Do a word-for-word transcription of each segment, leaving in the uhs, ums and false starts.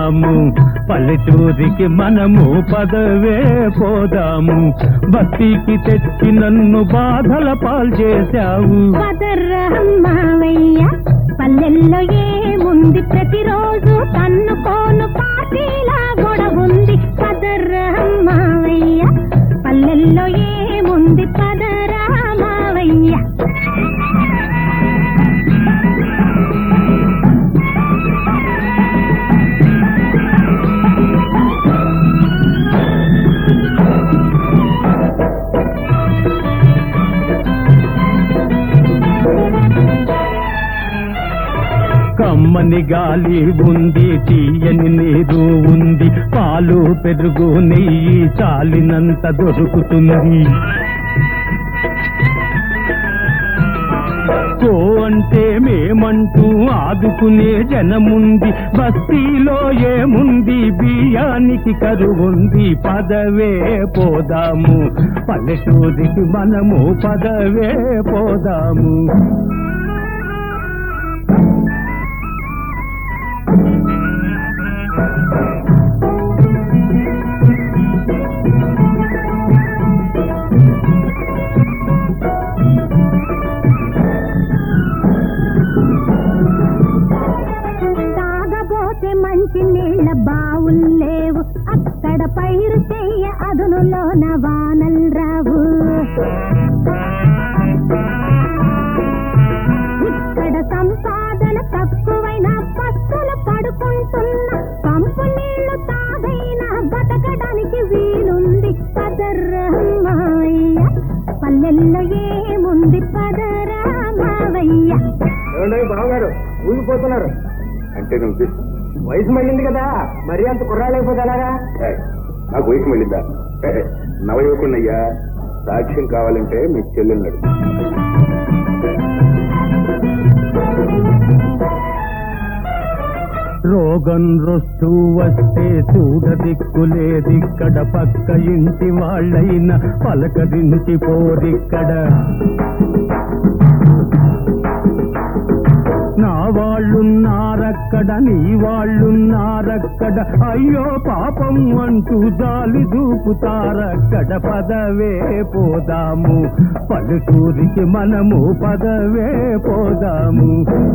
పోదాము, పల్లెటూరికి మనము పదవే పోదాము. బస్తీకి తెచ్చి నన్ను బాధల పాలు చేశావు. పదరహమ్మావయ్య పల్లెల్లో ఏముంది, ప్రతిరోజు కన్నుకోను పార్టీలా గొడవుంది. పదరహమ్మావయ్య పల్లెల్లో ఏముంది, పదరామావయ్య. కమ్మని గాలి ఉంది, తీయని నీరు ఉంది, పాలు పెరుగు నెయ్యి చాలినంత దొరుకుతుంది. కో అంటే మేమంటూ ఆదుకునే జనముంది, బస్తీలో ఏముంది, బియ్యానికి కరువుంది. పదవే పోదాము, పల్లెటూరికి మనము పదవే పోదాము. తాగబోతే మంచి నీళ్ళ బావుల్లేవు, అక్కడ పైరు చెయ్య అదునులోన వానల్ రావు. ఇక్కడ సంపాదన తక్కువైన పస్తులు పడుకుంటున్న, పంపు నీళ్లు తాగైనా బతకడానికి వీలుంది. పదరామయ్య పల్లెల్లో ఏముంది, పదరామయ్య. బావగారు ఊగిపోతున్నారు అంటే నువ్వు వయసు మళ్ళింది కదా, మరీ అంత కుర్రాళ్ళైపోతారా? నాకు వయసు మళ్ళిందా? నవయువకున్నయ్యా, సాక్ష్యం కావాలంటే మీ చెల్లెన్నాడు. రోగం రొస్తూ వస్తే చూడ దిక్కులేదిక్కడ, పక్క ఇంటి వాళ్ళైనా పలకరించి పోరిక్కడ. నా వాళ్ళున్నారక్కడ, నీ వాళ్ళున్నారక్కడ, అయ్యో పాపం అంటూ జాలి దూపుతారక్కడ. పదవే పోదాము, పల్లెటూరికి మనము పదవే పోదాము.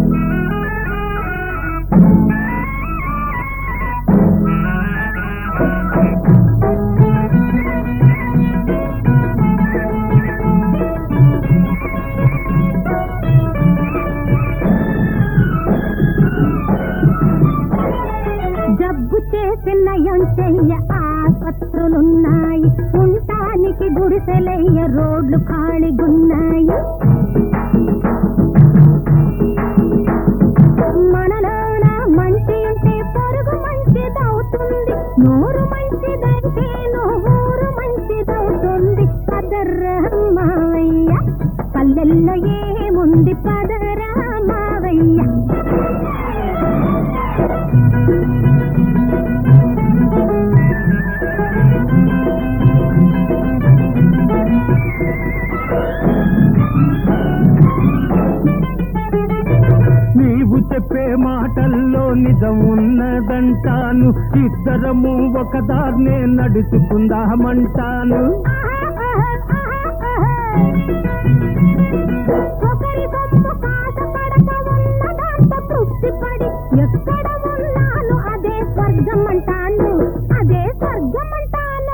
జబ్బు చేసి నయం చెయ్య ఆస్పత్రులున్నాయి, ఉండటానికి గుడిసెలయ్య రోడ్లు ఖాళీగున్నాయి. మనలోన మంచి ఉంటే పొరుగు మంచిదవుతుంది, నోరు మంచిదంటే ఊరు మంచిదవుతుంది. పదరామయ్య పల్లెల్లో ఏముంది, పదరామయ్య. నీవు చెప్పే మాటల్లో నిజం ఉన్నదంటాను, ఇద్దరము ఒకదాన్నే నడుచుకుందామంటాను. ఒకరి బొమ్మ కాసపడక ఉన్నదాంతో తృప్తిపడి, ఎక్కడ ఉన్నాను అదే స్వర్గం అంటాను, అదే స్వర్గం అంటాను.